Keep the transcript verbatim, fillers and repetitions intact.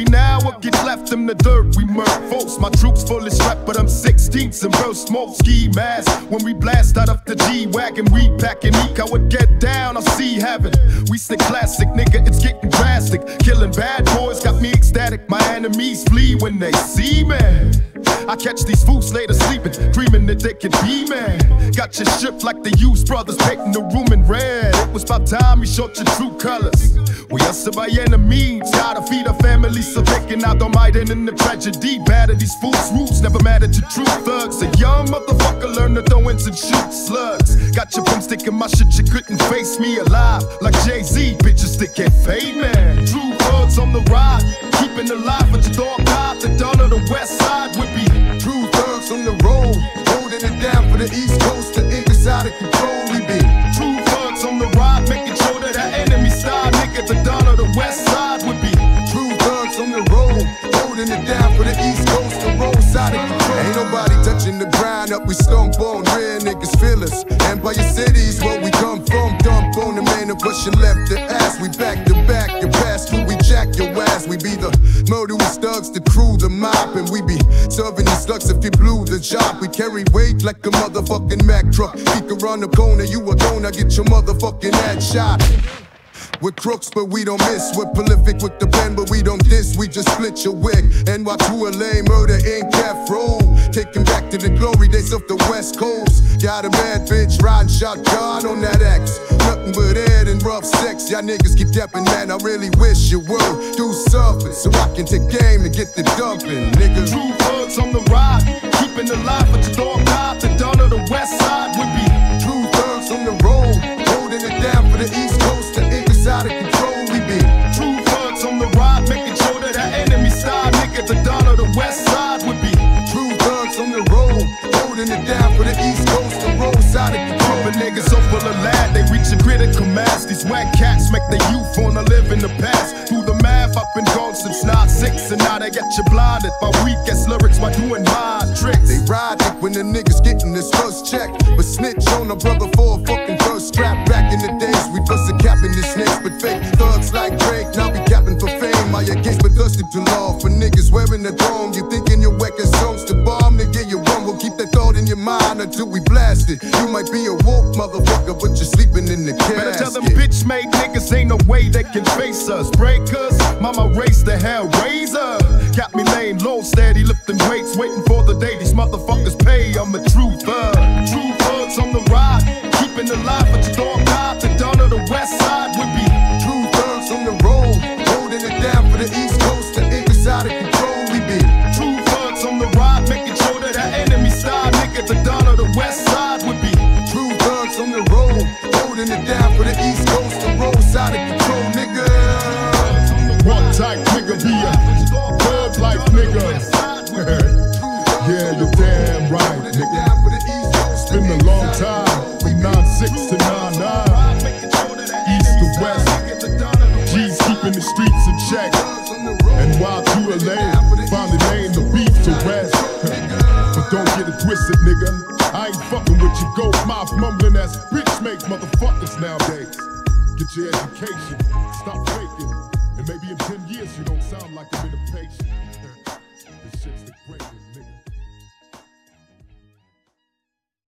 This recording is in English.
now, what gets left in the dirt, we murk folks. My troops fully strapped, but I'm sixteenths and burst smoke. Ski mask, when we blast out of the G-Wagon, we packing eek. I would get down, I'll see heaven. We stick classic, nigga, it's getting drastic. Killing bad boys got me ecstatic. My enemies flee when they see me. I catch these fools later sleeping, dreaming that they can be man. Got your ship like the Hughes brothers, painting the room in red. It was about time we showed your true colors. We hustle by enemies, gotta feed our families, so taking out the might and in the tragedy. Bad at these fools' roots, never mad at your true thugs. A young motherfucker learn to throw ins and shoot slugs. Got your pimp sticking my shit, you couldn't face me alive. Like Jay-Z, bitches that can't fade man. True thugs on the ride, keeping alive at your dog high. The dawn of the west side would be true thugs on the road, holding it down for the East Coast, the English out of control we be. True thugs on the ride, making sure that our enemy style, nigga, the dawn of the west side would be. True thugs on the road, holding it down for the East Coast, the roads out of control. Ain't nobody touching the grind up, we stomp on, real niggas feel us. Empire City's where we come from, dump on the man of us, you left the ass. We back to back, your past through, we jack your ass. We be the murderous thugs, the crew, the mob, and we be serving these slugs if you blew the job. We carry weight like a motherfucking Mack truck. Peek around the corner, you a gonna get your motherfucking ass shot. We're crooks, but we don't miss. We're prolific with the pen, but we don't diss. We just split your wig. N Y two L A, murder in Calf Road. Taking back to the glory days of the West Coast. Got a bad bitch riding shotgun on that X. Nothing but head and rough sex. Y'all niggas keep dapping, man. I really wish you would do something so I can take game and get the dumping, nigga. True thugs on the ride, keeping alive at your dog high. The dawn of the west side would be. True thugs on the road, holding it down for the East Coast, the English out of control we be. True thugs on the ride, making sure that our enemy style, nigga, the dawn of the west side would be. True thugs on the road, holding it down for the East Coast, the roads out of control. But niggas so full of lad, they reach a critical mass. These whack cats make the youth wanna live in the past. Through the math, I've been gone since nine six, and now they got you blinded by weak ass lyrics by doing my tricks. They ride it when the niggas getting this first check, but snitch on a brother for a fucking first strap. Back in the days, we bust a cap in the snakes, but fake thugs like Drake now be capping for fame. I against but thirsty to law for niggas wearing the throne. You thinking your whackest songs to bomb, nigga, you wrong. We'll keep that thought in your mind until we blast it. You might be a woke motherfucker, but you're sleeping in the casket. Better tell them bitch made niggas ain't no way they can face us. Breakers, mama race the hell razor. Got me laying low, steady lifting weights, waiting for the day these motherfuckers pay. I'm a true thug. True thugs on the ride, keeping alive at your dog high. The dawn of the west side would be. True thugs on the road, holding it down for the East Coast, the English out of control we be. True thugs on the ride, making sure that our enemy style, nigga, the dawn of the west side would be. True thugs on the road, holding it down for the East Coast, the roads out of control, nigga. What type nigga be a thug life nigga? Yeah, you're damn right, nigga. It's been a long time, from nine six to nine nine, east to west. G's keeping the streets in check, and while two L A finally laying the beef to rest. But don't get it twisted, nigga. I ain't fucking with your ghost mouth mumbling ass bitch make motherfuckers nowadays. Get your education, stop faking, and maybe in ten years you don't sound like a bit impatient. This shit's the greatest, nigga.